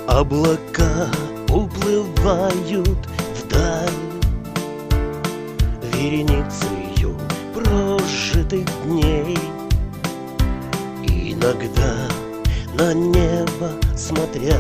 Облака уплывают вдаль вереницею прожитых дней. Иногда на небо смотря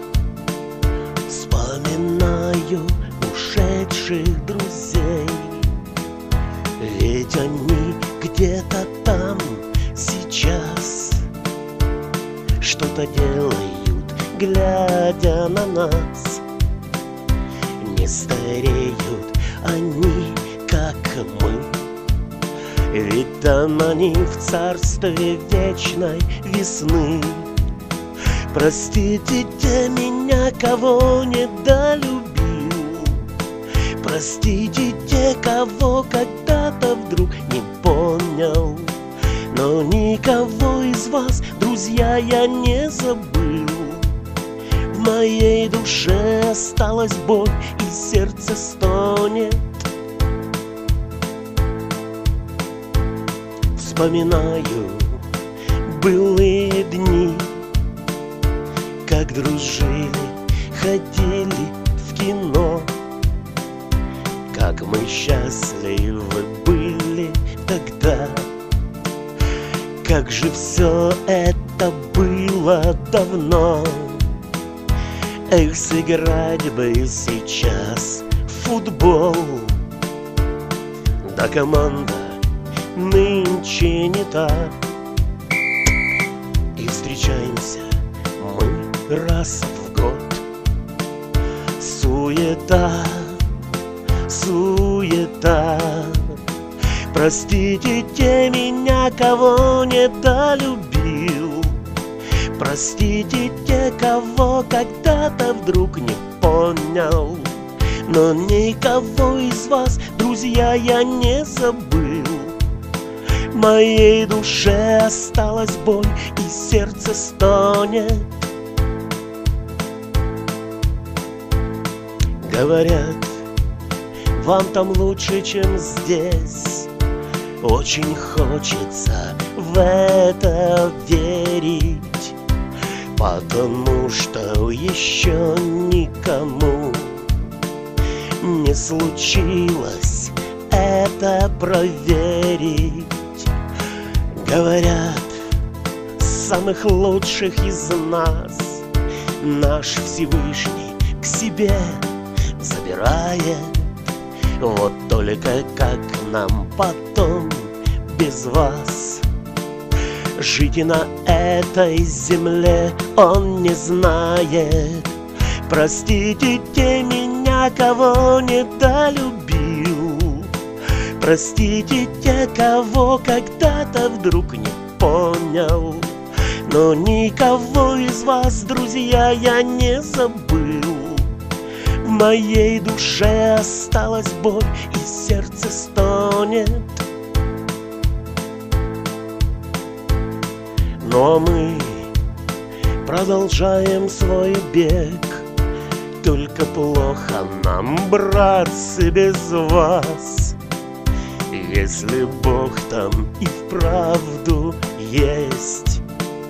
вспоминаю ушедших друзей. Ведь они где-то там сейчас что-то делают, глядя на нас. Не стареют они, как мы, ведь там они в царстве вечной весны. Простите меня, кого недолюбил, простите те, кого когда-то вдруг не понял. Но никого из вас, друзья, я не забыл. В моей душе осталась боль, и сердце стонет. Вспоминаю былые дни, как дружили, ходили в кино, как мы счастливы были тогда. Как же все это было давно. Эх, сыграть бы сейчас в футбол. Да команда нынче не та, и встречаемся мы раз в год. Суета, суета. Простите меня, кого недолюбил, простите те, кого когда-то вдруг не понял. Но никого из вас, друзья, я не забыл. В моей душе осталась боль, и сердце стонет. Говорят, вам там лучше, чем здесь. Очень хочется в это верить, потому что еще никому не случилось это проверить. Говорят, самых лучших из нас наш Всевышний к себе забирает. Вот только как нам потом без вас жить и на этой земле, он не знает. Простите меня, кого недолюбил, простите те, кого когда-то вдруг не понял. Но никого из вас, друзья, я не забыл. В моей душе осталась боль, и сердце стонет. Но мы продолжаем свой бег. Только плохо нам, братцы, без вас. Если Бог там и вправду есть,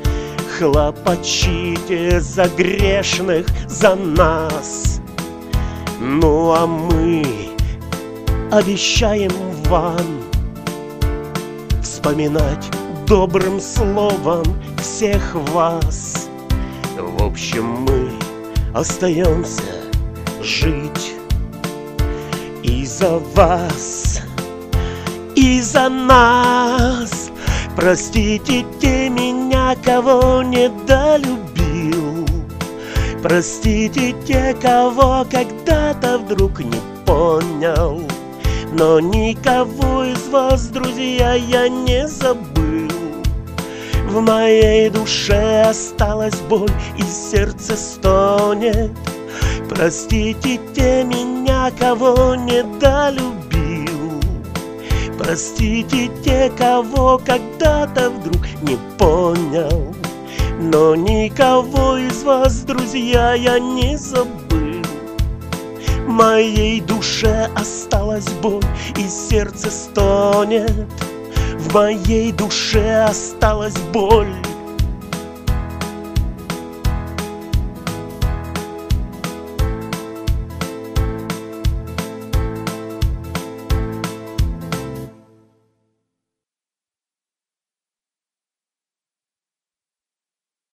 хлопочите за грешных, за нас. Ну а мы обещаем вам вспоминать добрым словом всех вас. В общем, мы остаемся жить и за вас, и за нас. Простите меня, кого недолюбил, простите те, кого когда-то вдруг не понял. Но никого из вас, друзья, я не забыл. В моей душе осталась боль, и сердце стонет. Простите меня, кого недолюбил, простите те, кого когда-то вдруг не понял. Но никого из вас, друзья, я не забыл. В моей душе осталась боль, и сердце стонет. В моей душе осталась боль,